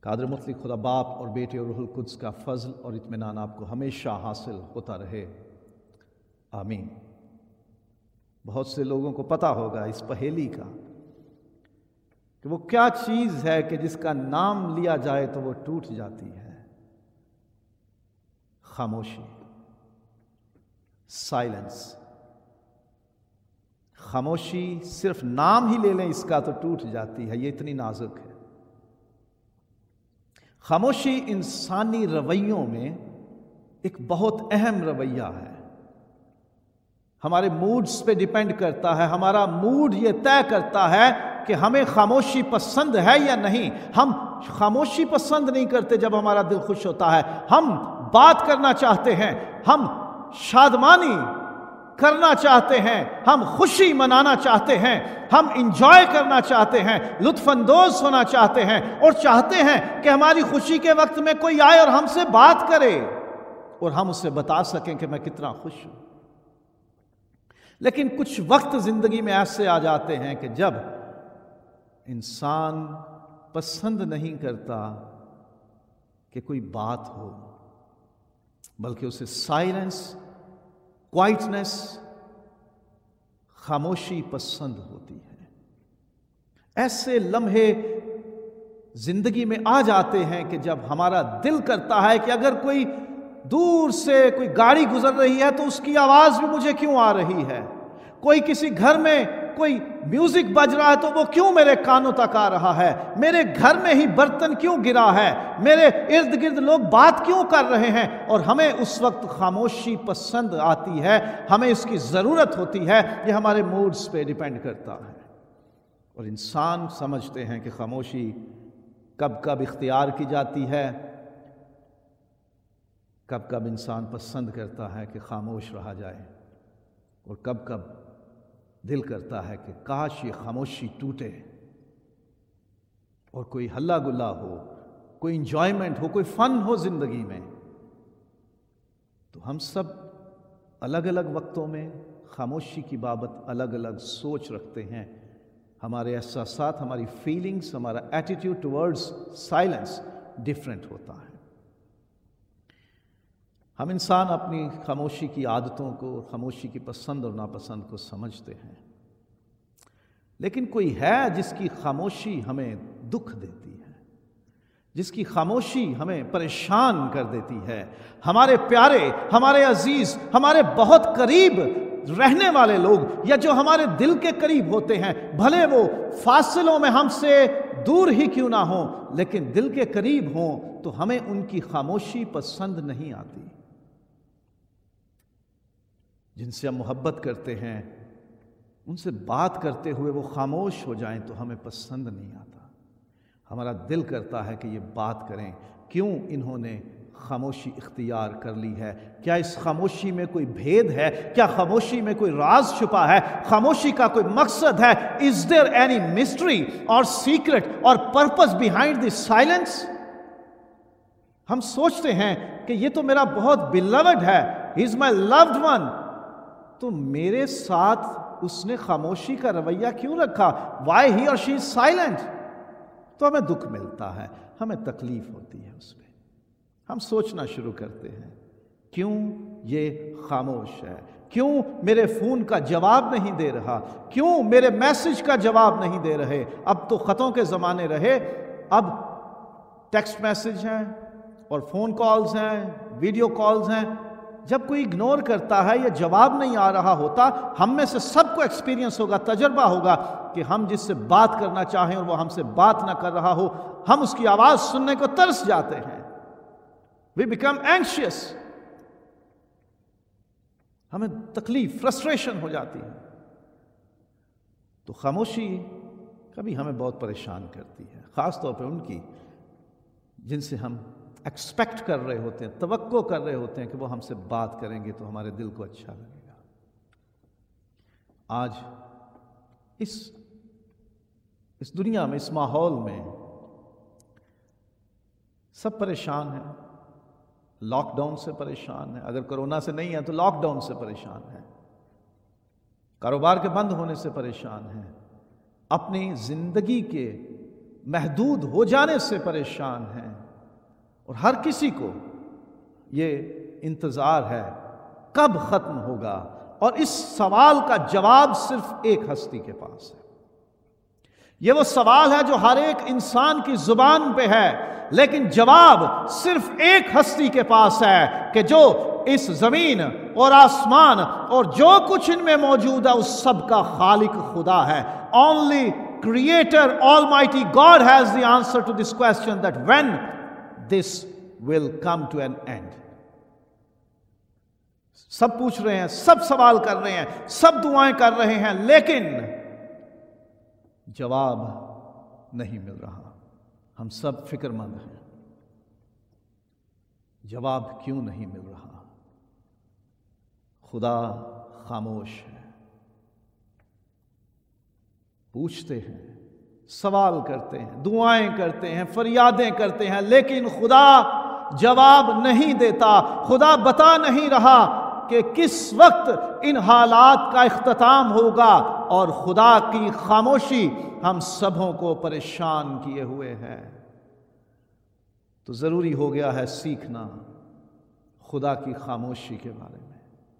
कादिर मुतलक खुदा बाप और बेटे और रूहुल कुद्स का फजल और इत्मीनान आपको हमेशा हासिल होता रहे, आमीन। बहुत से लोगों को पता होगा इस पहेली का कि वो क्या चीज़ है कि जिसका नाम लिया जाए तो वो टूट जाती है। खामोशी, साइलेंस। खामोशी सिर्फ नाम ही ले लें इसका तो टूट जाती है, ये इतनी नाजुक है। खामोशी इंसानी रवैयों में एक बहुत अहम रवैया है। हमारे मूड्स पे डिपेंड करता है। हमारा मूड ये तय करता है कि हमें खामोशी पसंद है या नहीं। हम खामोशी पसंद नहीं करते जब हमारा दिल खुश होता है। हम बात करना चाहते हैं, हम शादमानी करना चाहते हैं, हम खुशी मनाना चाहते हैं, हम इंजॉय करना चाहते हैं, लुत्फानंदोज होना चाहते हैं और चाहते हैं कि हमारी खुशी के वक्त में कोई आए और हमसे बात करे और हम उससे बता सकें कि मैं कितना खुश हूं। लेकिन कुछ वक्त जिंदगी में ऐसे आ जाते हैं कि जब इंसान पसंद नहीं करता कि कोई बात हो, बल्कि उसे साइलेंस, क्वाइटनेस, खामोशी पसंद होती है। ऐसे लम्हे जिंदगी में आ जाते हैं कि जब हमारा दिल करता है कि अगर कोई दूर से कोई गाड़ी गुजर रही है तो उसकी आवाज भी मुझे क्यों आ रही है। कोई किसी घर में कोई म्यूजिक बज रहा है तो वो क्यों मेरे कानों तक आ रहा है। मेरे घर में ही बर्तन क्यों गिरा है, मेरे इर्द गिर्द लोग बात क्यों कर रहे हैं। और हमें उस वक्त खामोशी पसंद आती है, हमें इसकी ज़रूरत होती है। ये हमारे मूड्स पे डिपेंड करता है। और इंसान समझते हैं कि खामोशी कब कब इख्तियार की जाती है, कब कब इंसान पसंद करता है कि खामोश रहा जाए, और कब कब दिल करता है कि काश ये खामोशी टूटे और कोई हल्ला गुल्ला हो, कोई इंजॉयमेंट हो, कोई फन हो जिंदगी में। तो हम सब अलग अलग वक्तों में खामोशी की बाबत अलग अलग सोच रखते हैं। हमारे एहसासात, हमारी फीलिंग्स, हमारा एटीट्यूड टुवर्ड्स साइलेंस डिफरेंट होता है। हम इंसान अपनी खामोशी की आदतों को, खामोशी की पसंद और नापसंद को समझते हैं। लेकिन कोई है जिसकी खामोशी हमें दुख देती है, जिसकी खामोशी हमें परेशान कर देती है। हमारे प्यारे, हमारे अजीज, हमारे बहुत करीब रहने वाले लोग, या जो हमारे दिल के करीब होते हैं, भले वो फासलों में हमसे दूर ही क्यों ना हो, लेकिन दिल के करीब हों, तो हमें उनकी खामोशी पसंद नहीं आती। जिनसे हम मोहब्बत करते हैं, उनसे बात करते हुए वो खामोश हो जाएं तो हमें पसंद नहीं आता। हमारा दिल करता है कि ये बात करें। क्यों इन्होंने खामोशी इख्तियार कर ली है? क्या इस खामोशी में कोई भेद है? क्या खामोशी में कोई राज छुपा है? खामोशी का कोई मकसद है? इज देयर एनी मिस्ट्री और सीक्रेट और पर्पस बिहाइंड दिस साइलेंस? हम सोचते हैं कि ये तो मेरा बहुत बिलवड है, he is my loved one, तो मेरे साथ उसने खामोशी का रवैया क्यों रखा? वाई ही और शी इज साइलेंट? तो हमें दुख मिलता है, हमें तकलीफ होती है उसमें। हम सोचना शुरू करते हैं, क्यों ये खामोश है? क्यों मेरे फोन का जवाब नहीं दे रहा? क्यों मेरे मैसेज का जवाब नहीं दे रहे? अब तो खतों के जमाने रहे, अब टेक्स्ट मैसेज हैं और फोन कॉल्स हैं, वीडियो कॉल्स हैं। जब कोई इग्नोर करता है या जवाब नहीं आ रहा होता, हम में से सबको एक्सपीरियंस होगा, तजर्बा होगा कि हम जिससे बात करना चाहें और वो हमसे बात ना कर रहा हो, हम उसकी आवाज सुनने को तरस जाते हैं। वी बिकम एंशियस, हमें तकलीफ, फ्रस्ट्रेशन हो जाती है। तो खामोशी कभी हमें बहुत परेशान करती है, खास तौर पर उनकी जिनसे हम एक्सपेक्ट कर रहे होते हैं, तवक्को कर रहे होते हैं कि वो हमसे बात करेंगे तो हमारे दिल को अच्छा लगेगा। आज इस दुनिया में, इस माहौल में सब परेशान हैं। लॉकडाउन से परेशान है, अगर कोरोना से नहीं है तो लॉकडाउन से परेशान है, कारोबार के बंद होने से परेशान है, अपनी जिंदगी के महदूद हो जाने से परेशान हैं और हर किसी को ये इंतज़ार है कब ख़त्म होगा। और इस सवाल का जवाब सिर्फ एक हस्ती के पास है। ये वो सवाल है जो हर एक इंसान की जुबान पे है, लेकिन जवाब सिर्फ एक हस्ती के पास है कि जो इस जमीन और आसमान और जो कुछ इनमें मौजूद है उस सब का खालिक खुदा है। Only creator almighty God has the answer to this question that when this will come to an end. सब पूछ रहे हैं, सब सवाल कर रहे हैं, सब दुआएं कर रहे हैं, लेकिन जवाब नहीं मिल रहा। हम सब फिक्रमंद हैं, जवाब क्यों नहीं मिल रहा? खुदा खामोश है। पूछते हैं, सवाल करते हैं, दुआएं करते हैं, फरियादें करते हैं, लेकिन खुदा जवाब नहीं देता। खुदा बता नहीं रहा कि किस वक्त इन हालात का इख्तिताम होगा, और खुदा की खामोशी हम सबों को परेशान किए हुए है। तो जरूरी हो गया है सीखना खुदा की खामोशी के बारे में।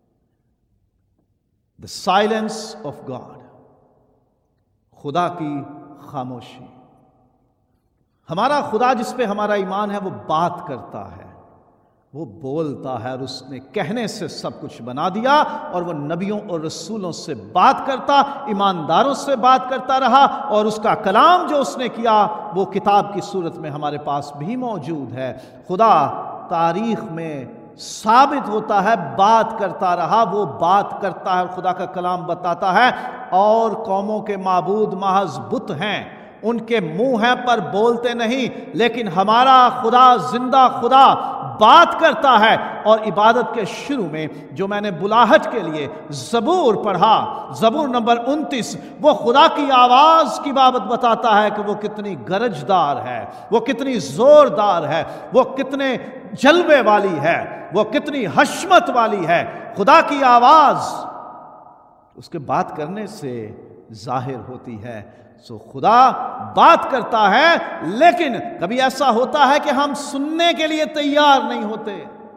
द साइलेंस ऑफ गॉड, खुदा की खामोशी। हमारा खुदा जिस पे हमारा ईमान है वो बात करता है, वो बोलता है, और उसने कहने से सब कुछ बना दिया। और वो नबियों और रसूलों से बात करता, ईमानदारों से बात करता रहा, और उसका कलाम जो उसने किया वो किताब की सूरत में हमारे पास भी मौजूद है। खुदा तारीख में साबित होता है, बात करता रहा, वो बात करता है, खुदा का कलाम बताता है। और कौमों के माबूद महज बुत हैं, उनके मुंह हैं पर बोलते नहीं, लेकिन हमारा खुदा जिंदा खुदा बात करता है। और इबादत के शुरू में जो मैंने बुलाहट के लिए ज़बूर पढ़ा, ज़बूर नंबर 29, वो खुदा की आवाज़ की बाबत बताता है कि वो कितनी गरजदार है, वो कितनी ज़ोरदार है, वो कितने जलवे वाली है, वो कितनी हशमत वाली है। खुदा की आवाज़ उसके बात करने से जाहिर होती है। सो खुदा बात करता है, लेकिन कभी ऐसा होता है कि हम सुनने के लिए तैयार नहीं होते।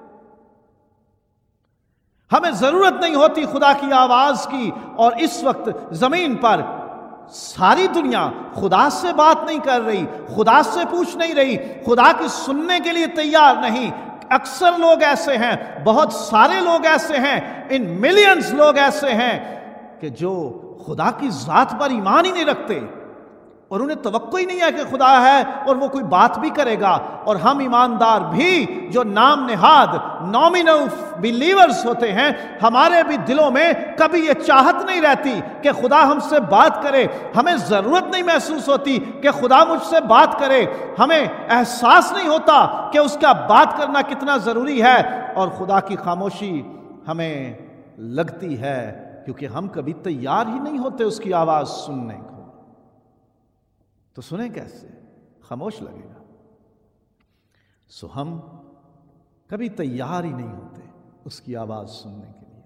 हमें जरूरत नहीं होती खुदा की आवाज की, और इस वक्त जमीन पर सारी दुनिया खुदा से बात नहीं कर रही, खुदा से पूछ नहीं रही, खुदा की सुनने के लिए तैयार नहीं। अक्सर लोग ऐसे हैं, बहुत सारे लोग ऐसे हैं, इन मिलियंस लोग ऐसे हैं कि जो खुदा की जात पर ईमान ही नहीं रखते, और उन्हें तवक्को ही नहीं है कि खुदा है और वो कोई बात भी करेगा। और हम ईमानदार भी जो नाम नेहाद नॉमिनल बिलीवर्स होते हैं, हमारे भी दिलों में कभी ये चाहत नहीं रहती कि खुदा हमसे बात करे। हमें ज़रूरत नहीं महसूस होती कि खुदा मुझसे बात करे, हमें एहसास नहीं होता कि उसका बात करना कितना ज़रूरी है। और खुदा की खामोशी हमें लगती है क्योंकि हम कभी तैयार ही नहीं होते उसकी आवाज़ सुनने को। तो सुने कैसे? खामोश लगेगा। सो हम कभी तैयार ही नहीं होते उसकी आवाज़ सुनने के लिए।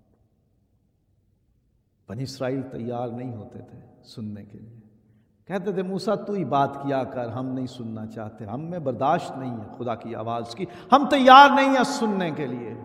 बनी इस्राइल तैयार नहीं होते थे सुनने के लिए, कहते थे मूसा तू ही बात किया कर, हम नहीं सुनना चाहते, हम में बर्दाश्त नहीं है खुदा की आवाज़ की, हम तैयार नहीं है सुनने के लिए।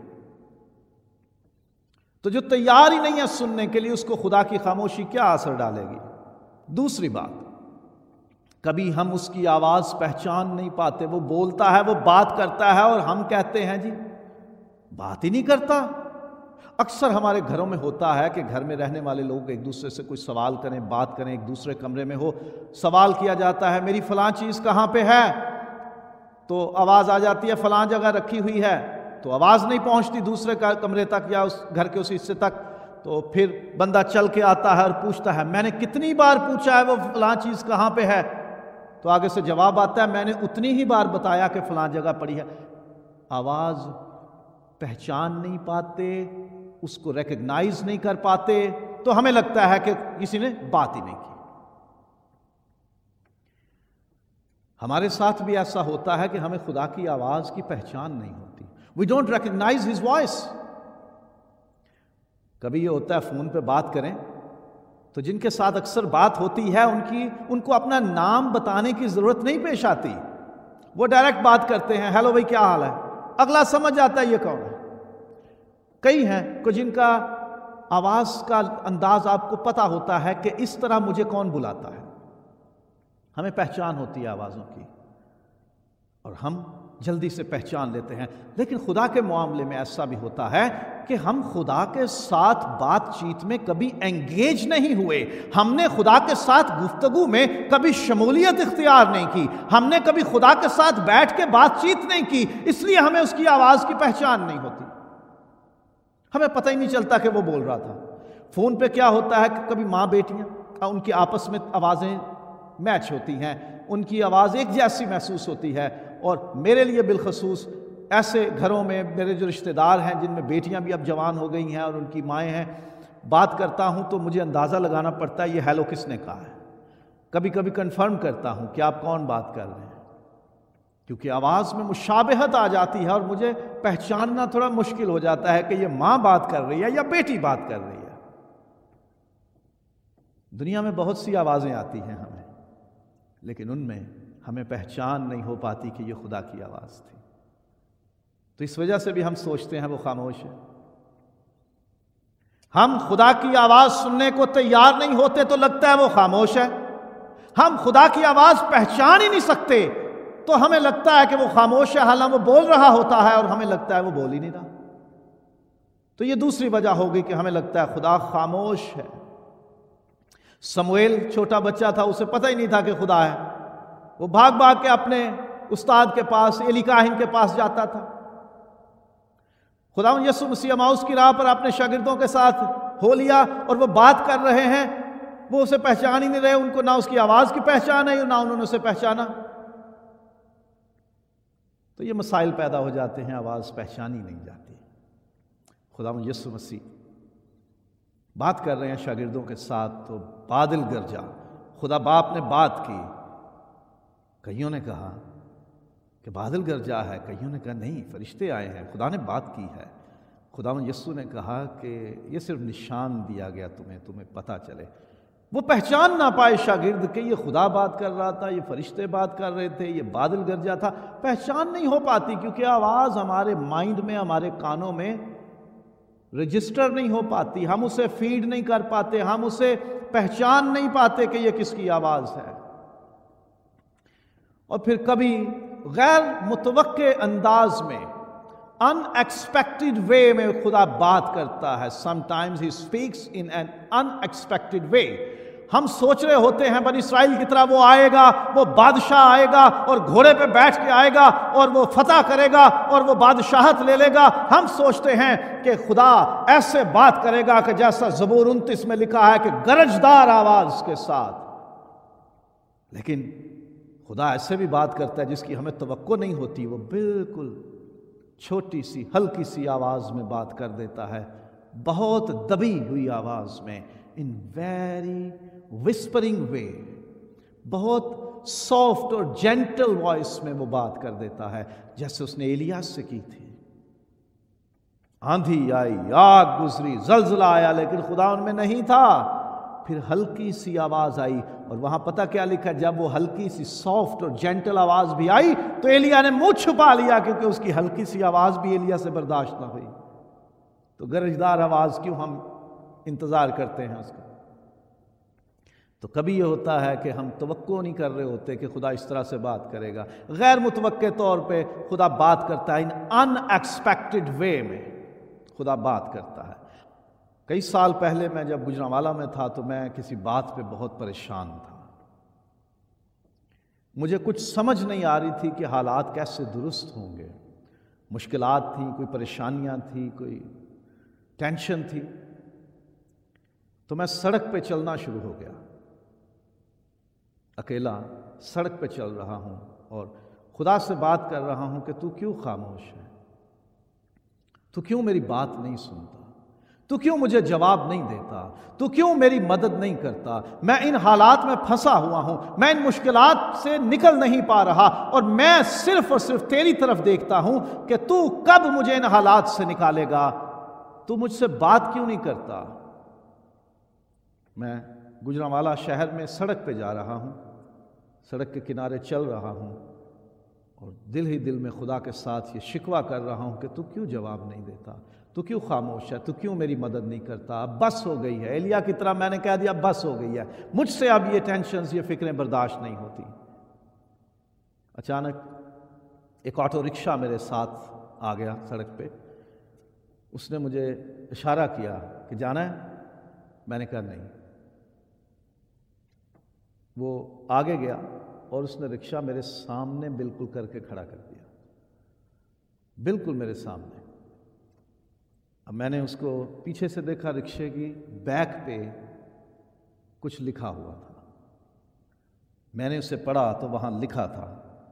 तो जो तैयार ही नहीं है सुनने के लिए, उसको खुदा की खामोशी क्या असर डालेगी? दूसरी बात, कभी हम उसकी आवाज़ पहचान नहीं पाते। वो बोलता है, वो बात करता है, और हम कहते हैं जी बात ही नहीं करता। अक्सर हमारे घरों में होता है कि घर में रहने वाले लोग एक दूसरे से कोई सवाल करें, बात करें, एक दूसरे कमरे में हो, सवाल किया जाता है मेरी फलां चीज़ कहाँ पे है, तो आवाज़ आ जाती है फलां जगह रखी हुई है, तो आवाज़ नहीं पहुँचती दूसरे कमरे तक या उस घर के उस हिस्से तक। तो फिर बंदा चल के आता है और पूछता है मैंने कितनी बार पूछा है वो फलां चीज़ कहाँ पे है, तो आगे से जवाब आता है मैंने उतनी ही बार बताया कि फलां जगह पड़ी है। आवाज़ पहचान नहीं पाते, उसको रिकग्नाइज नहीं कर पाते, तो हमें लगता है कि किसी ने बात ही नहीं की। हमारे साथ भी ऐसा होता है कि हमें खुदा की आवाज़ की पहचान नहीं होती। We don't recognise his voice. कभी ये होता है फ़ोन पे बात करें तो जिनके साथ अक्सर बात होती है उनको अपना नाम बताने की जरूरत नहीं पेश आती, वो डायरेक्ट बात करते हैं, हेलो भाई क्या हाल है, अगला समझ जाता है ये कौन है। कई हैं को जिनका आवाज का अंदाज आपको पता होता है कि इस तरह मुझे कौन बुलाता है, हमें पहचान होती है आवाजों की और हम जल्दी से पहचान लेते हैं। लेकिन खुदा के मामले में ऐसा भी होता है कि हम खुदा के साथ बातचीत में कभी एंगेज नहीं हुए, हमने खुदा के साथ गुफ्तगू में कभी शमूलियत इख्तियार नहीं की, हमने कभी खुदा के साथ बैठ के बातचीत नहीं की, इसलिए हमें उसकी आवाज की पहचान नहीं होती, हमें पता ही नहीं चलता कि वो बोल रहा था। फोन पे क्या होता है कि कभी माँ बेटियां उनकी आपस में आवाजें मैच होती हैं, उनकी आवाज एक जैसी महसूस होती है। और मेरे लिए बिलखसूस ऐसे घरों में मेरे जो रिश्तेदार हैं जिनमें बेटियां भी अब जवान हो गई हैं और उनकी माएँ हैं, बात करता हूं तो मुझे अंदाज़ा लगाना पड़ता है ये हेलो किसने कहा है। कभी कभी कंफर्म करता हूं कि आप कौन बात कर रहे हैं, क्योंकि आवाज़ में मुशाबहत आ जाती है और मुझे पहचानना थोड़ा मुश्किल हो जाता है कि ये माँ बात कर रही है या बेटी बात कर रही है। दुनिया में बहुत सी आवाज़ें आती हैं हमें, लेकिन उनमें हमें पहचान नहीं हो पाती कि ये खुदा की आवाज़ थी। तो इस वजह से भी हम सोचते हैं वो खामोश है। हम खुदा की आवाज़ सुनने को तैयार नहीं होते तो लगता है वो खामोश है। हम खुदा की आवाज़ पहचान ही नहीं सकते तो हमें लगता है कि वो खामोश है, हालांकि वो बोल रहा होता है और हमें लगता है वो बोल ही नहीं रहा। तो ये दूसरी वजह होगी कि हमें लगता है खुदा खामोश है। समूएल छोटा बच्चा था, उसे पता ही नहीं था कि खुदा है। वो भाग भाग के अपने उस्ताद के पास, एली काहिन के पास जाता था। खुदा यीशु मसीह एमाउस की राह पर अपने शागिर्दों के साथ हो लिया और वो बात कर रहे हैं, वो उसे पहचान ही नहीं रहे, उनको ना उसकी आवाज़ की पहचान है ना उन्होंने उसे पहचाना। तो ये मसाइल पैदा हो जाते हैं, आवाज़ पहचानी नहीं जाती। खुदा यीशु मसीह बात कर रहे हैं शागिर्दों के साथ, तो बादल गरजा, खुदा बाप ने बात की। कईयों ने कहा कि बादल गरजा है, कईयों ने कहा नहीं फरिश्ते आए हैं, खुदा ने बात की है। खुदा यीशु ने कहा कि ये सिर्फ निशान दिया गया तुम्हें पता चले। वो पहचान ना पाए शागिर्द कि ये खुदा बात कर रहा था, ये फरिश्ते बात कर रहे थे, ये बादल गरजा था। पहचान नहीं हो पाती क्योंकि आवाज़ हमारे माइंड में, हमारे कानों में रजिस्टर नहीं हो पाती, हम उसे फीड नहीं कर पाते, हम उसे पहचान नहीं पाते कि ये किसकी आवाज़ है। और फिर कभी गैर मुतवक्के अंदाज में, अनएक्सपेक्टेड वे में खुदा बात करता है। Sometimes he speaks in an unexpected way. हम सोच रहे होते हैं बनी इस्राइल की तरह वो आएगा, वो बादशाह आएगा और घोड़े पे बैठ के आएगा और वो फतह करेगा और वो बादशाहत ले लेगा। हम सोचते हैं कि खुदा ऐसे बात करेगा कि जैसा ज़बूर 29 में लिखा है कि गरजदार आवाज के साथ। लेकिन खुदा ऐसे भी बात करता है जिसकी हमें तवक्को नहीं होती। वो बिल्कुल छोटी सी हल्की सी आवाज में बात कर देता है, बहुत दबी हुई आवाज में, इन वेरी विस्परिंग वे, बहुत सॉफ्ट और जेंटल वॉइस में वो बात कर देता है, जैसे उसने एलिया से की थी। आंधी आई, आग गुजरी, जलजला आया, लेकिन खुदा उनमें नहीं था। फिर हल्की सी आवाज आई और वहां पता क्या लिखा, जब वो हल्की सी सॉफ्ट और जेंटल आवाज भी आई तो एलिया ने मुंह छुपा लिया, क्योंकि उसकी हल्की सी आवाज भी एलिया से बर्दाश्त ना हुई। तो गरजदार आवाज क्यों हम इंतजार करते हैं उसका। तो कभी ये होता है कि हम तवक्को नहीं कर रहे होते कि खुदा इस तरह से बात करेगा। गैर मुतवक्के तौर पे खुदा बात करता है, इन अनएक्सपेक्टेड वे में खुदा बात करता है। कई साल पहले मैं जब गुजरांवाला में था तो मैं किसी बात पे बहुत परेशान था। मुझे कुछ समझ नहीं आ रही थी कि हालात कैसे दुरुस्त होंगे। मुश्किलात थी, कोई परेशानियां थी, कोई टेंशन थी। तो मैं सड़क पे चलना शुरू हो गया, अकेला सड़क पे चल रहा हूं और खुदा से बात कर रहा हूं कि तू क्यों खामोश है, तू क्यों मेरी बात नहीं सुनता, तू क्यों मुझे जवाब नहीं देता, तू क्यों मेरी मदद नहीं करता। मैं इन हालात में फंसा हुआ हूं, मैं इन मुश्किलात से निकल नहीं पा रहा और मैं सिर्फ और सिर्फ तेरी तरफ देखता हूं कि तू कब मुझे इन हालात से निकालेगा। तू मुझसे बात क्यों नहीं करता। मैं गुजरांवाला शहर में सड़क पे जा रहा हूँ, सड़क के किनारे चल रहा हूँ और दिल ही दिल में खुदा के साथ ये शिकवा कर रहा हूँ कि तू क्यों जवाब नहीं देता, तू क्यों खामोश है, तू क्यों मेरी मदद नहीं करता। अब बस हो गई है, एलिया की तरह मैंने कह दिया बस हो गई है, मुझसे अब ये टेंशन्स, ये फिक्रें बर्दाश्त नहीं होती। अचानक एक ऑटो रिक्शा मेरे साथ आ गया सड़क पे। उसने मुझे इशारा किया कि जाना है। मैंने कहा नहीं। वो आगे गया और उसने रिक्शा मेरे सामने बिल्कुल करके खड़ा कर दिया, बिल्कुल मेरे सामने। अब मैंने उसको पीछे से देखा, रिक्शे की बैक पे कुछ लिखा हुआ था। मैंने उसे पढ़ा तो वहां लिखा था,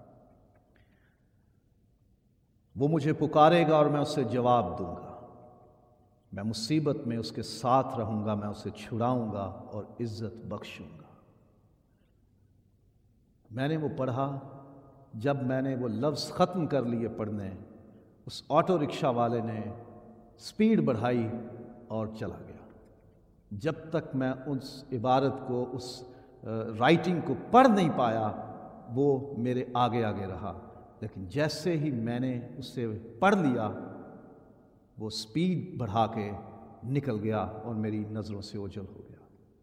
वो मुझे पुकारेगा और मैं उसे जवाब दूंगा, मैं मुसीबत में उसके साथ रहूंगा, मैं उसे छुड़ाऊंगा और इज्जत बख्शूंगा। मैंने वो पढ़ा। जब मैंने वो लफ्ज़ ख़त्म कर लिए पढ़ने, उस ऑटो रिक्शा वाले ने स्पीड बढ़ाई और चला गया। जब तक मैं उस इबारत को, उस राइटिंग को पढ़ नहीं पाया, वो मेरे आगे आगे रहा। लेकिन जैसे ही मैंने उससे पढ़ लिया, वो स्पीड बढ़ा के निकल गया और मेरी नज़रों से ओझल हो गया।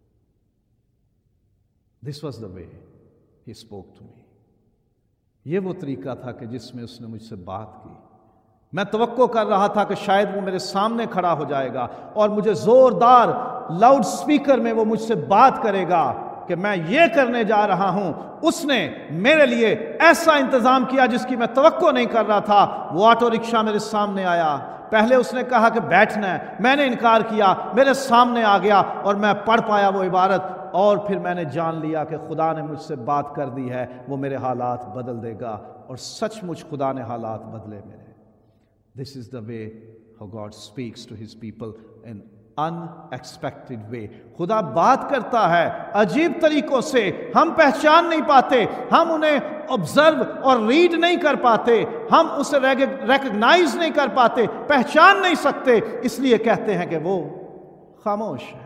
This was the way he spoke to me. ये वो तरीका था कि जिसमें उसने मुझसे बात की। मैं तवक्को कर रहा था कि शायद वो मेरे सामने खड़ा हो जाएगा और मुझे जोरदार लाउड स्पीकर में वो मुझसे बात करेगा कि मैं ये करने जा रहा हूं। उसने मेरे लिए ऐसा इंतजाम किया जिसकी मैं तवक्को नहीं कर रहा था। वो ऑटो रिक्शा मेरे सामने आया। पहले उसने कहा कि बैठना है, मैंने इनकार किया, मेरे सामने आ गया और मैं पढ़ पाया वो इबारत। और फिर मैंने जान लिया कि खुदा ने मुझसे बात कर दी है, वो मेरे हालात बदल देगा। और सचमुच खुदा ने हालात बदले मेरे। This is the way how God speaks to his people in unexpected way. खुदा बात करता है अजीब तरीकों से, हम पहचान नहीं पाते, हम उन्हें ऑब्जर्व और रीड नहीं कर पाते, हम उसे रिकॉग्नाइज नहीं कर पाते, पहचान नहीं सकते। इसलिए कहते हैं कि वो खामोश है।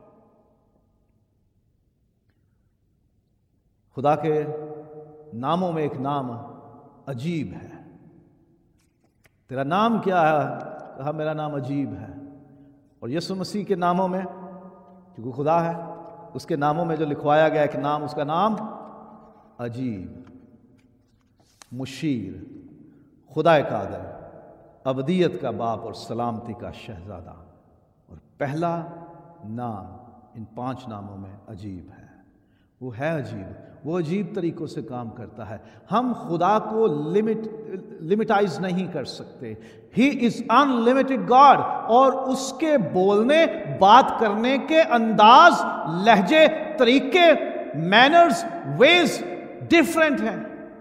खुदा के नामों में एक नाम अजीब है। तेरा नाम क्या है? कहा मेरा नाम अजीब है। और यीशु मसीह के नामों में, क्योंकि खुदा है, उसके नामों में जो लिखवाया गया एक नाम, उसका नाम अजीब, मुशीर, खुदा कादिर, अबदियत का बाप और सलामती का शहजादा। और पहला नाम इन 5 नामों में अजीब है। वो है अजीब, वो अजीब तरीकों से काम करता है। हम खुदा को लिमिटाइज नहीं कर सकते। He is unlimited God. और उसके बोलने, बात करने के अंदाज, लहजे, तरीके, मैनर्स, वेज डिफरेंट हैं।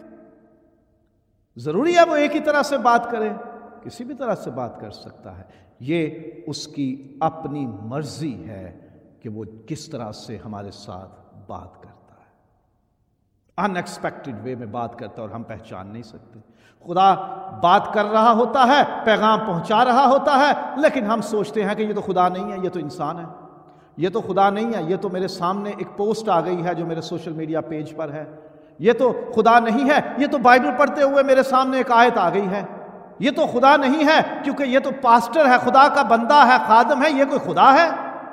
जरूरी है वो एक ही तरह से बात करे? किसी भी तरह से बात कर सकता है। ये उसकी अपनी मर्जी है कि वो किस तरह से हमारे साथ बात करता है। अनएक्सपेक्टेड वे में बात करता है और हम पहचान नहीं सकते। खुदा बात कर रहा होता है, पैगाम पहुंचा रहा होता है, लेकिन हम सोचते हैं कि ये तो खुदा नहीं है, ये तो इंसान है, ये तो खुदा नहीं है, ये तो मेरे सामने एक पोस्ट आ गई है जो मेरे सोशल मीडिया पेज पर है, ये तो खुदा नहीं है, ये तो बाइबल पढ़ते हुए मेरे सामने एक आयत आ गई है, ये तो खुदा नहीं है क्योंकि ये तो पास्टर है, खुदा का बंदा है, खादम है, ये कोई खुदा है?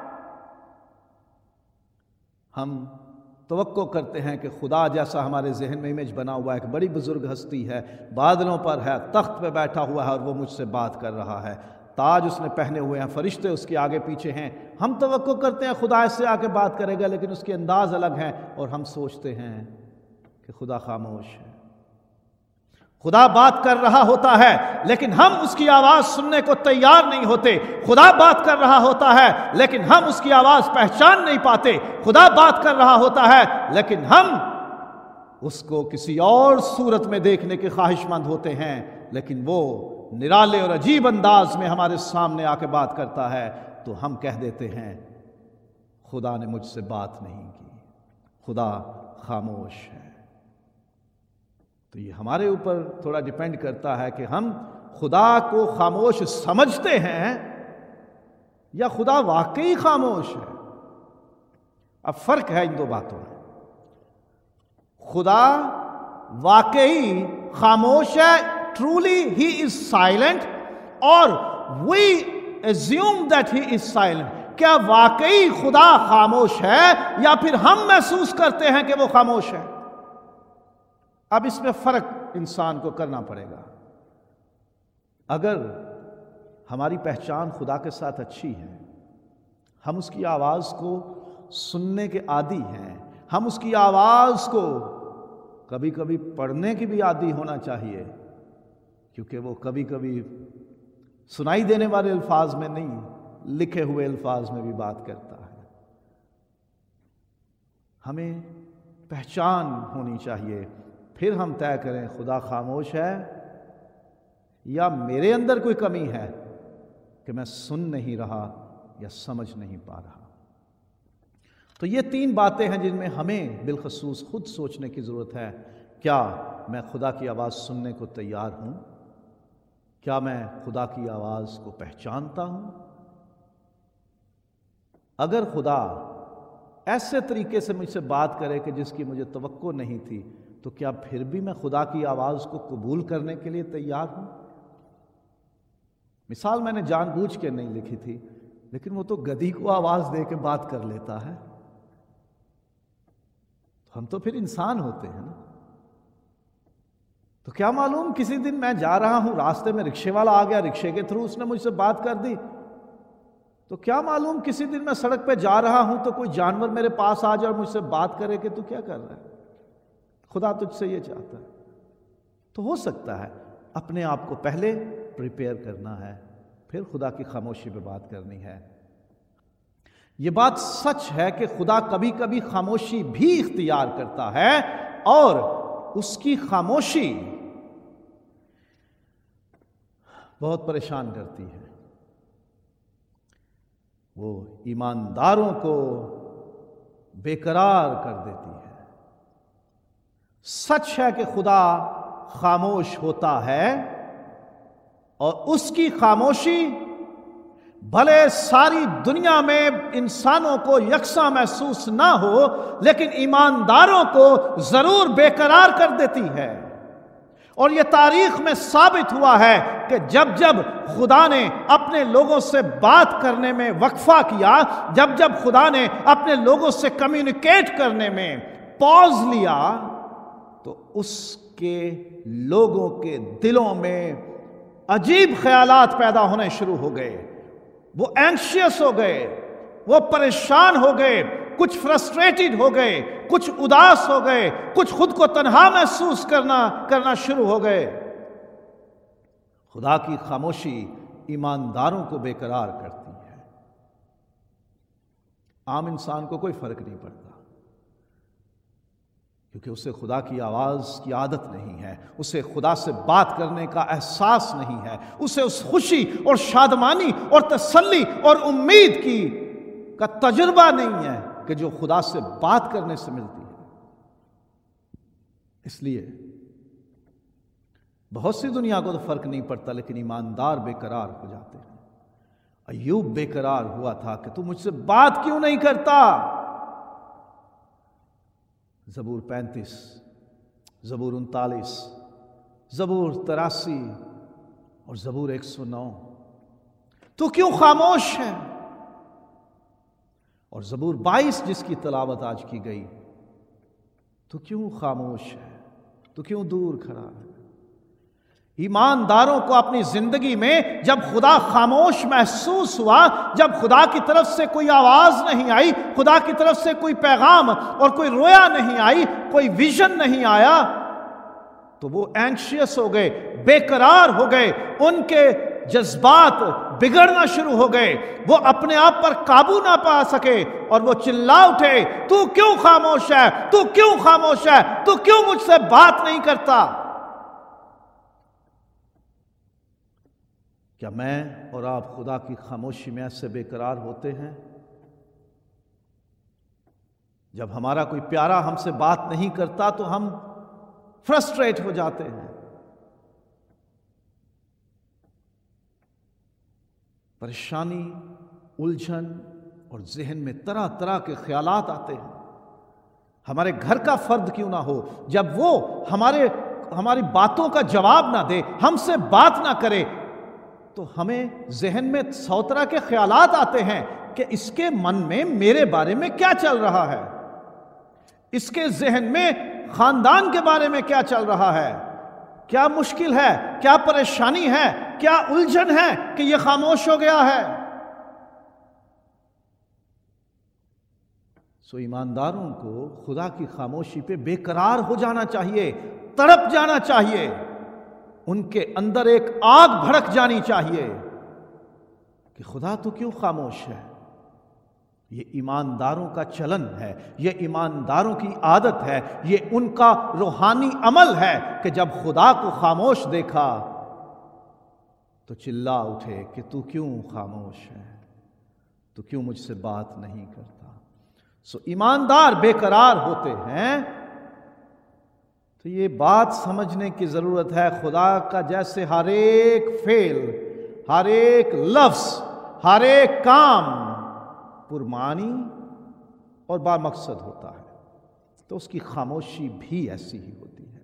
हम तवक्को करते हैं कि खुदा जैसा हमारे जहन में इमेज बना हुआ है, एक बड़ी बुजुर्ग हस्ती है, बादलों पर है, तख्त पे बैठा हुआ है और वो मुझसे बात कर रहा है, ताज उसने पहने हुए हैं, फरिश्ते उसके आगे पीछे हैं। हम तवक्को करते हैं खुदा इससे आके बात करेगा, लेकिन उसके अंदाज अलग हैं और हम सोचते हैं कि खुदा खामोश है। खुदा बात कर रहा होता है लेकिन हम उसकी आवाज सुनने को तैयार नहीं होते। खुदा बात कर रहा होता है लेकिन हम उसकी आवाज पहचान नहीं पाते। खुदा बात कर रहा होता है लेकिन हम उसको किसी और सूरत में देखने के ख्वाहिशमंद होते हैं, लेकिन वो निराले और अजीब अंदाज में हमारे सामने आके बात करता है तो हम कह देते हैं खुदा ने मुझसे बात नहीं की, खुदा खामोश है। तो ये हमारे ऊपर थोड़ा डिपेंड करता है कि हम खुदा को खामोश समझते हैं या खुदा वाकई खामोश है। अब फर्क है इन दो बातों में। खुदा वाकई खामोश है, ट्रूली ही इज साइलेंट, और we assume that he is silent. क्या वाकई खुदा खामोश है या फिर हम महसूस करते हैं कि वो खामोश है? अब इसमें फर्क इंसान को करना पड़ेगा। अगर हमारी पहचान खुदा के साथ अच्छी है, हम उसकी आवाज को सुनने के आदी हैं, हम उसकी आवाज को कभी कभी पढ़ने की भी आदी होना चाहिए, क्योंकि वो कभी कभी सुनाई देने वाले अल्फाज में नहीं, लिखे हुए अल्फाज में भी बात करता है। हमें पहचान होनी चाहिए, फिर हम तय करें खुदा खामोश है या मेरे अंदर कोई कमी है कि मैं सुन नहीं रहा या समझ नहीं पा रहा। तो ये तीन बातें हैं जिनमें हमें बिलखसूस खुद सोचने की ज़रूरत है। क्या मैं खुदा की आवाज़ सुनने को तैयार हूँ? क्या मैं खुदा की आवाज़ को पहचानता हूँ? अगर खुदा ऐसे तरीके से मुझसे बात करे कि जिसकी मुझे तवक्को नहीं थी, तो क्या फिर भी मैं खुदा की आवाज़ को कबूल करने के लिए तैयार हूँ? मिसाल मैंने जानबूझ के नहीं लिखी थी, लेकिन वो तो गधी को आवाज़ दे के बात कर लेता है। हम तो फिर इंसान होते हैं ना। तो क्या मालूम किसी दिन मैं जा रहा हूं, रास्ते में रिक्शे वाला आ गया, रिक्शे के थ्रू उसने मुझसे बात कर दी। तो क्या मालूम किसी दिन मैं सड़क पे जा रहा हूं तो कोई जानवर मेरे पास आ जाए और मुझसे बात करे कि तू क्या कर रहा है, खुदा तुझसे ये चाहता है। तो हो सकता है अपने आप को पहले प्रिपेयर करना है, फिर खुदा की खामोशी पे बात करनी है। ये बात सच है कि खुदा कभी कभी खामोशी भी इख्तियार करता है, और उसकी खामोशी बहुत परेशान करती है। वो ईमानदारों को बेकरार कर देती है। सच है कि खुदा खामोश होता है, और उसकी खामोशी भले सारी दुनिया में इंसानों को यकसा महसूस ना हो, लेकिन ईमानदारों को जरूर बेकरार कर देती है। और यह तारीख में साबित हुआ है कि जब जब खुदा ने अपने लोगों से बात करने में वक्फा किया, जब जब खुदा ने अपने लोगों से कम्युनिकेट करने में पॉज लिया, तो उसके लोगों के दिलों में अजीब ख्यालात पैदा होने शुरू हो गए। वो एंशियस हो गए, वो परेशान हो गए, कुछ फ्रस्ट्रेटेड हो गए, कुछ उदास हो गए, कुछ खुद को तन्हा महसूस करना शुरू हो गए। खुदा की खामोशी ईमानदारों को बेकरार करती है। आम इंसान को कोई फर्क नहीं पड़ता, क्योंकि उसे खुदा की आवाज़ की आदत नहीं है, उसे खुदा से बात करने का एहसास नहीं है, उसे उस खुशी और शादमानी और तसल्ली और उम्मीद का तजुर्बा नहीं है कि जो खुदा से बात करने से मिलती है। इसलिए बहुत सी दुनिया को तो फर्क नहीं पड़ता, लेकिन ईमानदार बेकरार हो जाते हैं। अय्यूब बेकरार हुआ था कि तू मुझसे बात क्यों नहीं करता। ज़बूर 35, ज़बूर 39, ज़बूर 83 और ज़बूर 109। तू क्यों खामोश है? और ज़बूर 22 जिसकी तलावत आज की गई, तू क्यों खामोश है, तू क्यों दूर खड़ा है। ईमानदारों को अपनी जिंदगी में जब खुदा खामोश महसूस हुआ, जब खुदा की तरफ से कोई आवाज नहीं आई, खुदा की तरफ से कोई पैगाम और कोई रोया नहीं आई, कोई विजन नहीं आया, तो वो एंशियस हो गए, बेकरार हो गए, उनके जज्बात बिगड़ना शुरू हो गए, वो अपने आप पर काबू ना पा सके और वो चिल्ला उठे, तू क्यों खामोश है, तू क्यों खामोश है, तू क्यों मुझसे बात नहीं करता। क्या मैं और आप खुदा की खामोशी में ऐसे बेकरार होते हैं? जब हमारा कोई प्यारा हमसे बात नहीं करता तो हम फ्रस्ट्रेट हो जाते हैं, परेशानी, उलझन, और जहन में तरह तरह के ख्यालात आते हैं। हमारे घर का फर्द क्यों ना हो, जब वो हमारी बातों का जवाब ना दे, हमसे बात ना करे, तो हमें जहन में 100 तरह के ख्यालात आते हैं कि इसके मन में मेरे बारे में क्या चल रहा है, इसके जहन में खानदान के बारे में क्या चल रहा है, क्या मुश्किल है, क्या परेशानी है, क्या उलझन है कि यह खामोश हो गया है। सो ईमानदारों को खुदा की खामोशी पे बेकरार हो जाना चाहिए, तड़प जाना चाहिए, उनके अंदर एक आग भड़क जानी चाहिए कि खुदा तो क्यों खामोश है। ये ईमानदारों का चलन है, ये ईमानदारों की आदत है, ये उनका रूहानी अमल है कि जब खुदा को खामोश देखा तो चिल्ला उठे कि तू क्यों खामोश है, तू क्यों मुझसे बात नहीं करता। सो ईमानदार बेकरार होते हैं। तो ये बात समझने की जरूरत है, खुदा का जैसे हर एक फेल, हर एक लफ्ज, हर एक काम पुरमानी और बामकसद होता है, तो उसकी खामोशी भी ऐसी ही होती है।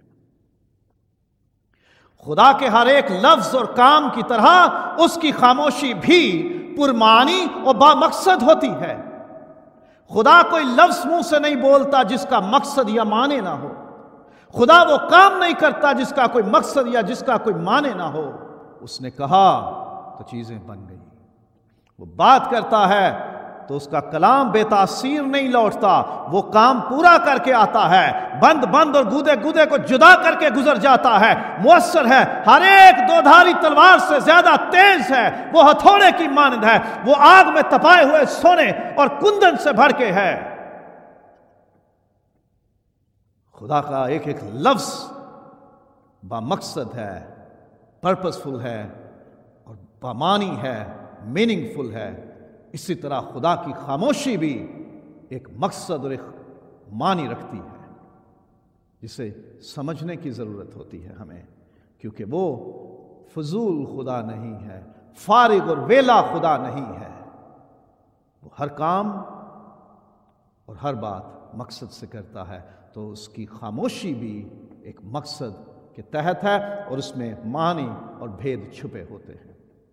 खुदा के हर एक लफ्ज और काम की तरह उसकी खामोशी भी पुरमानी और बामकसद होती है। खुदा कोई लफ्ज मुंह से नहीं बोलता जिसका मकसद या माने ना हो। खुदा वो काम नहीं करता जिसका कोई मकसद या जिसका कोई माने ना हो। उसने कहा तो चीजें बन गई। वो बात करता है तो उसका कलाम बेतासीर नहीं लौटता, वो काम पूरा करके आता है, बंद बंद और गूदे गूदे को जुदा करके गुजर जाता है, मुअस्सर है, हर एक दोधारी तलवार से ज्यादा तेज है, वो हथौड़े की मानंद है, वो आग में तपाए हुए सोने और कुंदन से भर के है। खुदा का एक एक लफ्ज बामकसद है, पर्पसफुल है और बामानी है, मीनिंगफुल है। इसी तरह खुदा की खामोशी भी एक मकसद और एक मानी रखती है, जिसे समझने की जरूरत होती है हमें, क्योंकि वो फजूल खुदा नहीं है, फारिग और वेला खुदा नहीं है। वो हर काम और हर बात मकसद से करता है, तो उसकी खामोशी भी एक मकसद के तहत है और उसमें मानी और भेद छुपे होते हैं।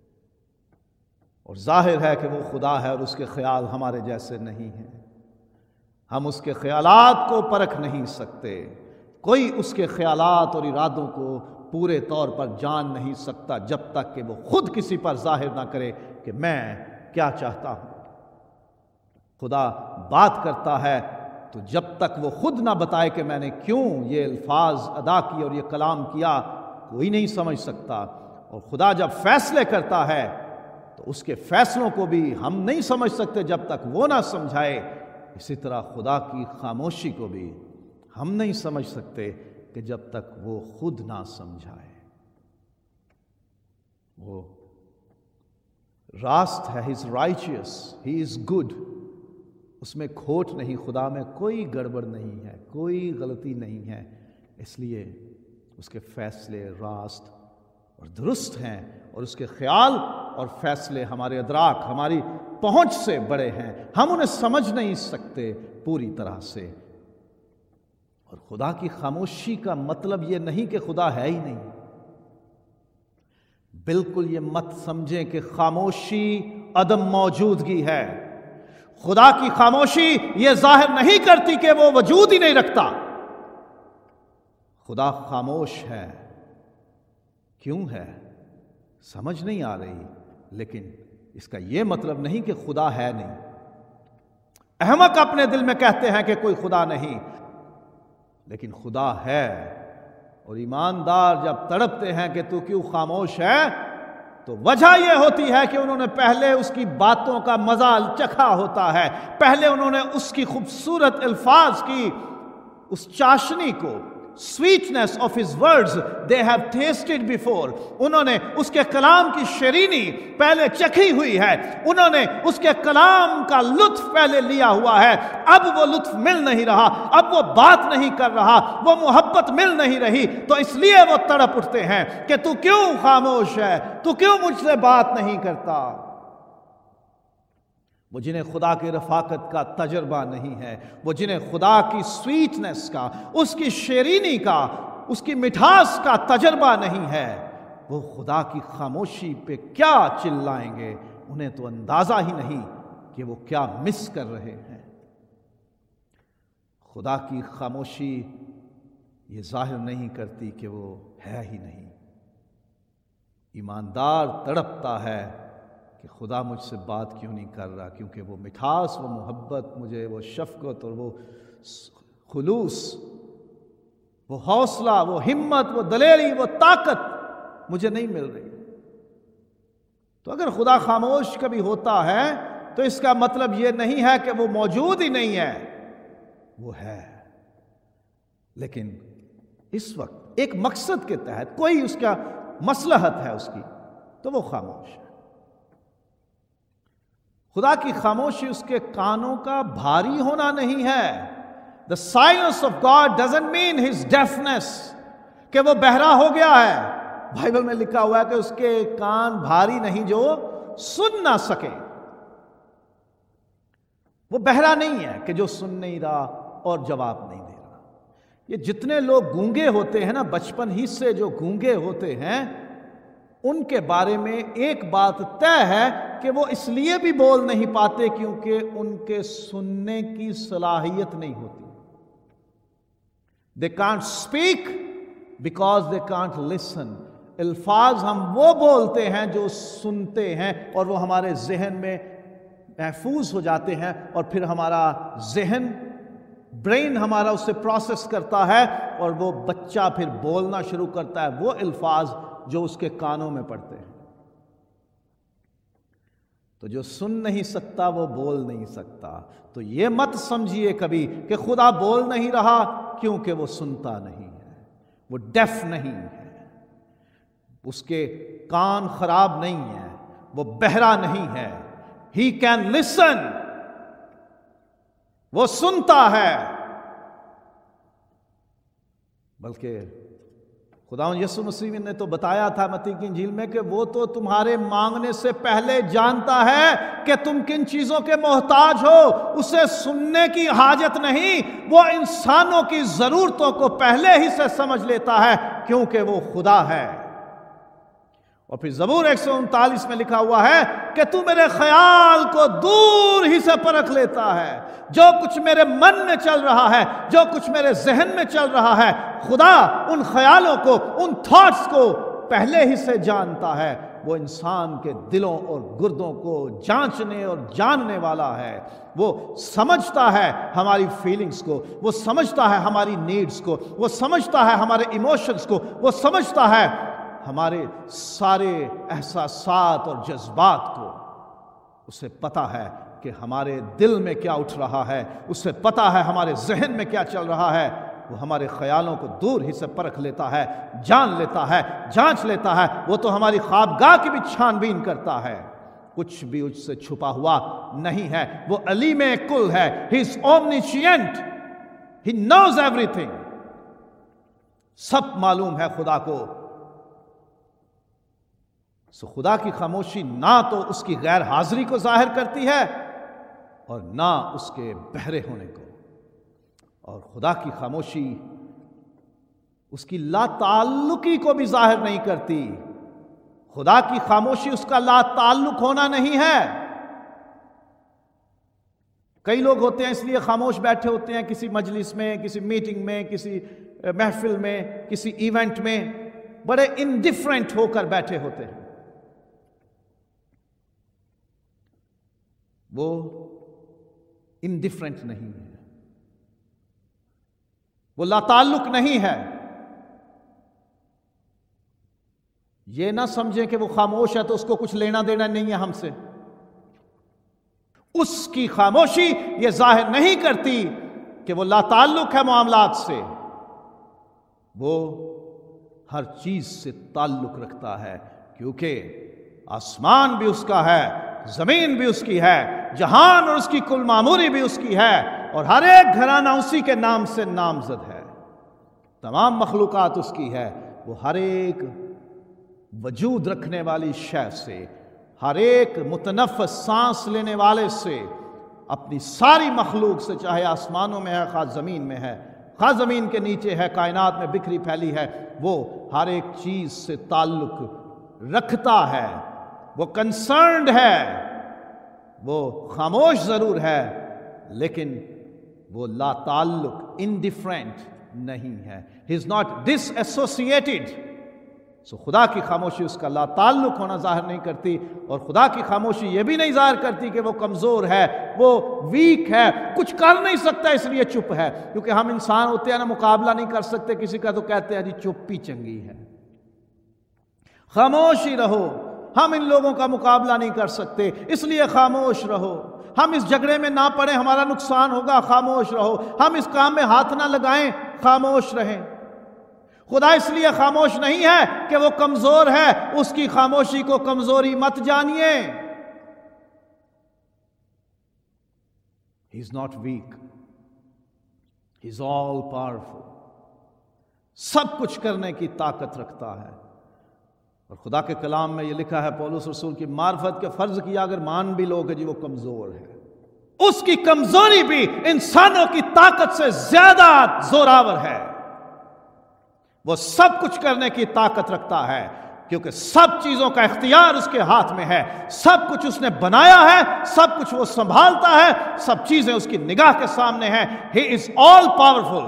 और जाहिर है कि वो खुदा है और उसके ख्याल हमारे जैसे नहीं हैं। हम उसके ख्यालात को परख नहीं सकते। कोई उसके ख्यालात और इरादों को पूरे तौर पर जान नहीं सकता जब तक कि वो खुद किसी पर जाहिर ना करे कि मैं क्या चाहता हूं। खुदा बात करता है तो जब तक वो खुद ना बताए कि मैंने क्यों ये अल्फाज अदा किए और ये कलाम किया, कोई नहीं समझ सकता। और खुदा जब फैसले करता है तो उसके फैसलों को भी हम नहीं समझ सकते जब तक वो ना समझाए। इसी तरह खुदा की खामोशी को भी हम नहीं समझ सकते कि जब तक वो खुद ना समझाए। वो रास्त है, he is righteous, he is good, उसमें खोट नहीं, खुदा में कोई गड़बड़ नहीं है, कोई गलती नहीं है। इसलिए उसके फैसले रास्त और दुरुस्त हैं और उसके ख्याल और फैसले हमारे अदराक, हमारी पहुंच से बड़े हैं। हम उन्हें समझ नहीं सकते पूरी तरह से। और खुदा की खामोशी का मतलब यह नहीं कि खुदा है ही नहीं। बिल्कुल ये मत समझें कि खामोशी अदम मौजूदगी है। खुदा की खामोशी ये जाहिर नहीं करती कि वो वजूद ही नहीं रखता। खुदा खामोश है। क्यों है समझ नहीं आ रही, लेकिन इसका यह मतलब नहीं कि खुदा है नहीं। अहमक अपने दिल में कहते हैं कि कोई खुदा नहीं, लेकिन खुदा है। और ईमानदार जब तड़पते हैं कि तू क्यों खामोश है, तो वजह यह होती है कि उन्होंने पहले उसकी बातों का मजा चखा होता है, पहले उन्होंने उसकी खूबसूरत अल्फाज की उस चाशनी को, sweetness of his words they have tasted before, उन्होंने उसके कलाम की शरीनी पहले चखी हुई है, उन्होंने उसके कलाम का लुत्फ पहले लिया हुआ है। अब वो लुत्फ मिल नहीं रहा, अब वो बात नहीं कर रहा, वो मोहब्बत मिल नहीं रही, तो इसलिए वो तड़प उठते हैं कि तू क्यों खामोश है, तू क्यों मुझसे बात नहीं करता। वो जिन्हें खुदा की रफ़ाकत का तजर्बा नहीं है, वो जिन्हें खुदा की स्वीटनेस का, उसकी शेरीनी का, उसकी मिठास का तजर्बा नहीं है, वो खुदा की खामोशी पे क्या चिल्लाएंगे। उन्हें तो अंदाज़ा ही नहीं कि वो क्या मिस कर रहे हैं। खुदा की खामोशी ये जाहिर नहीं करती कि वो है ही नहीं। ईमानदार तड़पता है कि खुदा मुझसे बात क्यों नहीं कर रहा, क्योंकि वो मिठास, वो मोहब्बत, मुझे वो शफ़क़त और वो खुलूस, वो हौसला, वो हिम्मत, वो दलेरी, वो ताकत मुझे नहीं मिल रही। तो अगर खुदा खामोश कभी होता है तो इसका मतलब ये नहीं है कि वो मौजूद ही नहीं है, वो है, लेकिन इस वक्त एक मकसद के तहत कोई उसका मसलहत है उसकी, तो वो खामोश है। खुदा की खामोशी उसके कानों का भारी होना नहीं है। The silence of God doesn't mean his deafness, कि वो बहरा हो गया है। बाइबल में लिखा हुआ है कि उसके कान भारी नहीं जो सुन ना सके। वो बहरा नहीं है कि जो सुन नहीं रहा और जवाब नहीं दे रहा। ये जितने लोग गूंगे होते हैं ना, बचपन ही से जो गूंगे होते हैं, उनके बारे में एक बात तय है कि वो इसलिए भी बोल नहीं पाते क्योंकि उनके सुनने की सलाहियत नहीं होती। They can't speak because they can't listen. अल्फाज हम वो बोलते हैं जो सुनते हैं और वो हमारे जहन में महफूज हो जाते हैं, और फिर हमारा जहन, ब्रेन हमारा उससे प्रोसेस करता है और वो बच्चा फिर बोलना शुरू करता है वो अल्फाज जो उसके कानों में पड़ते हैं। तो जो सुन नहीं सकता वो बोल नहीं सकता। तो ये मत समझिए कभी कि खुदा बोल नहीं रहा क्योंकि वो सुनता नहीं है, वो डेफ नहीं है, उसके कान खराब नहीं है, वो बहरा नहीं है। ही कैन लिसन, वो सुनता है। बल्कि खुदावंद यीशु मसीह ने तो बताया था मत्ती की इंजील में कि वो तो तुम्हारे मांगने से पहले जानता है कि तुम किन चीजों के मोहताज हो। उसे सुनने की हाजत नहीं, वो इंसानों की जरूरतों को पहले ही से समझ लेता है क्योंकि वो खुदा है। और फिर ज़बूर 139 में लिखा हुआ है कि तू मेरे ख्याल को दूर ही से परख लेता है। जो कुछ मेरे मन में चल रहा है, जो कुछ मेरे जहन में चल रहा है, खुदा उन ख्यालों को, उन थॉट्स को पहले ही से जानता है। वो इंसान के दिलों और गुर्दों को जांचने और जानने वाला है। वो समझता है हमारी फीलिंग्स को, वो समझता है हमारी नीड्स को, वो समझता है हमारे इमोशंस को, वो समझता है हमारे सारे एहसासात और जज्बात को। उसे पता है कि हमारे दिल में क्या उठ रहा है, उसे पता है हमारे जहन में क्या चल रहा है। वो हमारे ख्यालों को दूर ही से परख लेता है, जान लेता है, जांच लेता है। वो तो हमारी ख्वाबगाह की भी छानबीन करता है, कुछ भी उससे छुपा हुआ नहीं है। वो अलीम कुल है, he is omniscient, he knows everything. सब मालूम है खुदा को। सो खुदा की खामोशी ना तो उसकी गैर हाजिरी को जाहिर करती है और ना उसके बहरे होने को। और खुदा की खामोशी उसकी लाताल्लुकी को भी जाहिर नहीं करती। खुदा की खामोशी उसका लाताल्लुक होना नहीं है। कई लोग होते हैं इसलिए खामोश बैठे होते हैं किसी मजलिस में, किसी मीटिंग में, किसी महफिल में, किसी इवेंट में, बड़े इनडिफरेंट होकर बैठे होते हैं। वो इनडिफरेंट नहीं है, वो लाताल्लुक नहीं है। ये ना समझें कि वो खामोश है तो उसको कुछ लेना देना नहीं है हमसे। उसकी खामोशी ये जाहिर नहीं करती कि वो लाताल्लुक है मामलात से। वो हर चीज से ताल्लुक रखता है, क्योंकि आसमान भी उसका है, जमीन भी उसकी है, जहान और उसकी कुल मामूरी भी उसकी है, और हर एक घराना उसी के नाम से नामजद है। तमाम मखलूकात उसकी है। वो हर एक वजूद रखने वाली शय से, हर एक मुतनफ़्फ़िस सांस लेने वाले से, अपनी सारी मखलूक से, चाहे आसमानों में है, खा ज़मीन में है, खा ज़मीन के नीचे है, कायनात में बिखरी फैली है, वो हर एक चीज़ से ताल्लुक़ रखता है, वो कंसर्न्ड है, वो खामोश ज़रूर है, लेकिन वो ला ताल्लुक़, इंडिफरेंट नहीं है। He is not डिसएसोसिएटेड। सो खुदा की खामोशी उसका ला ताल्लुक़ होना ज़ाहिर नहीं करती, और खुदा की खामोशी ये भी नहीं ज़ाहिर करती कि वो कमज़ोर है, वो वीक है, कुछ कर नहीं सकता इसलिए चुप है। क्योंकि हम इंसान होते हैं ना, मुकाबला नहीं कर सकते किसी का, तो कहते हैं जी चुप्पी चंगी है, खामोश ही रहो। हम इन लोगों का मुकाबला नहीं कर सकते, इसलिए खामोश रहो। हम इस झगड़े में ना पड़े, हमारा नुकसान होगा, खामोश रहो। हम इस काम में हाथ ना लगाएं, खामोश रहें। खुदा इसलिए खामोश नहीं है कि वो कमजोर है, उसकी खामोशी को कमजोरी मत जानिए। He is not weak, he is all powerful, सब कुछ करने की ताकत रखता है। और खुदा के कलाम में ये लिखा है, पौलुस रसूल की मार्फत के फर्ज किया अगर मान भी लो कि जी वो कमजोर है, उसकी कमजोरी भी इंसानों की ताकत से ज्यादा जोरावर है। वो सब कुछ करने की ताकत रखता है, क्योंकि सब चीजों का इख्तियार उसके हाथ में है। सब कुछ उसने बनाया है, सब कुछ वो संभालता है, सब चीजें उसकी निगाह के सामने हैं। He is all powerful.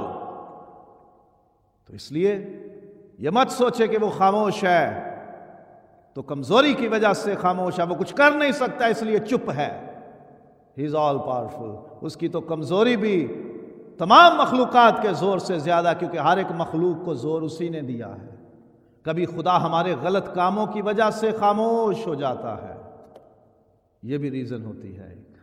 तो इसलिए ये मत सोचे कि वो खामोश है तो कमजोरी की वजह से खामोश है, वो कुछ कर नहीं सकता इसलिए चुप है। He is all powerful. उसकी तो कमजोरी भी तमाम मखलूकात के जोर से ज्यादा, क्योंकि हर एक मखलूक को जोर उसी ने दिया है। कभी खुदा हमारे गलत कामों की वजह से खामोश हो जाता है, यह भी रीजन होती है। एक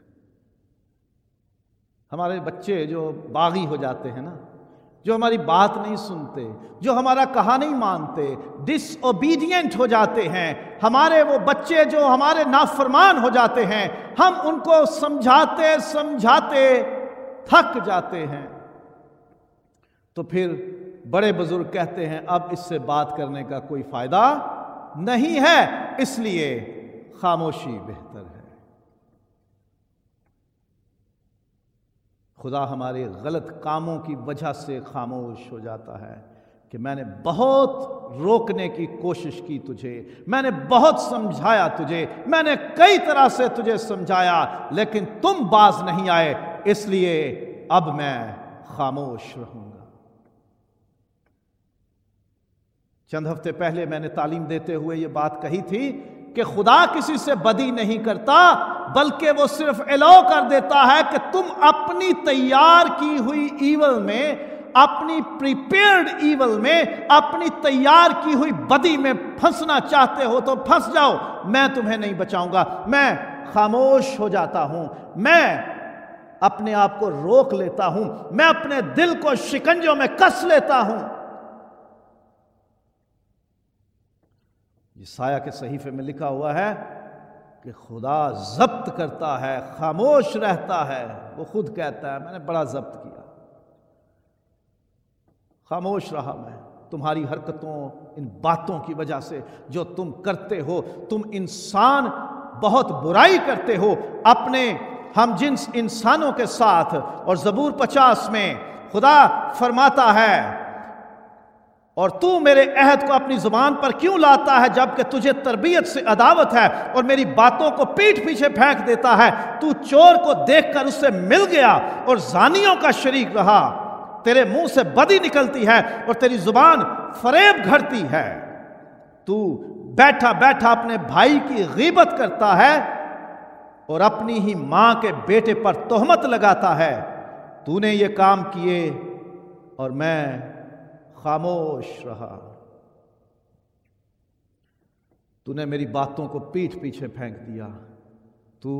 हमारे बच्चे जो बागी हो जाते हैं ना, जो हमारी बात नहीं सुनते, जो हमारा कहा नहीं मानते, डिसओबीडियंट हो जाते हैं, हमारे वो बच्चे जो हमारे नाफरमान हो जाते हैं, हम उनको समझाते समझाते थक जाते हैं, तो फिर बड़े बुजुर्ग कहते हैं अब इससे बात करने का कोई फायदा नहीं है, इसलिए खामोशी बेहतर है। खुदा हमारे गलत कामों की वजह से खामोश हो जाता है कि मैंने बहुत रोकने की कोशिश की तुझे, मैंने बहुत समझाया तुझे, मैंने कई तरह से तुझे समझाया, लेकिन तुम बाज नहीं आए, इसलिए अब मैं खामोश रहूंगा। चंद हफ्ते पहले मैंने तालीम देते हुए ये बात कही थी कि खुदा किसी से बदी नहीं करता, बल्कि वो सिर्फ एलाउ कर देता है कि तुम अपनी तैयार की हुई ईवल में, अपनी प्रिपेयर्ड ईवल में, अपनी तैयार की हुई बदी में फंसना चाहते हो तो फंस जाओ, मैं तुम्हें नहीं बचाऊंगा। मैं खामोश हो जाता हूं, मैं अपने आप को रोक लेता हूं, मैं अपने दिल को शिकंजों में कस लेता हूं। यशायाह के सहीफे में लिखा हुआ है कि खुदा जब्त करता है, खामोश रहता है। वो खुद कहता है मैंने बड़ा जब्त किया, खामोश रहा मैं तुम्हारी हरकतों, इन बातों की वजह से जो तुम करते हो। तुम इंसान बहुत बुराई करते हो अपने हम जिन्स इंसानों के साथ। और ज़बूर 50 में खुदा फरमाता है, और तू मेरे अहद को अपनी जुबान पर क्यों लाता है जबकि तुझे तरबियत से अदावत है, और मेरी बातों को पीठ पीछे फेंक देता है। तू चोर को देखकर उससे मिल गया और जानियों का शरीक रहा। तेरे मुंह से बदी निकलती है और तेरी जुबान फरेब घड़ती है। तू बैठा बैठा अपने भाई की गीबत करता है और अपनी ही मां के बेटे पर तोहमत लगाता है। तूने ये काम किए और मैं खामोश रहा। तूने मेरी बातों को पीठ पीछे फेंक दिया। तू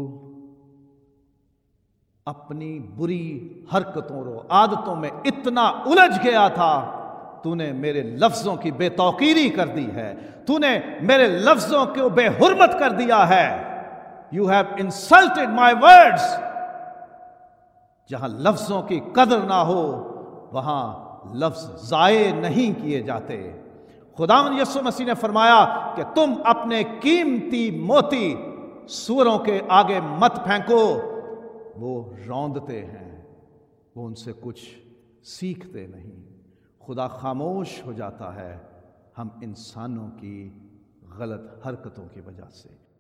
अपनी बुरी हरकतों और आदतों में इतना उलझ गया था, तूने मेरे लफ्जों की बेतौकीरी कर दी है, तूने मेरे लफ्जों को बेहुरमत कर दिया है। You have insulted my words. जहां लफ्जों की कदर ना हो वहां लफ्ज जाये नहीं किए जाते। खुदावंद यीशु मसीह ने फरमाया कि तुम अपने कीमती मोती सूअरों के आगे मत फेंको, वो रौंदते हैं, वो उनसे कुछ सीखते नहीं। खुदा खामोश हो जाता है हम इंसानों की गलत हरकतों की वजह से।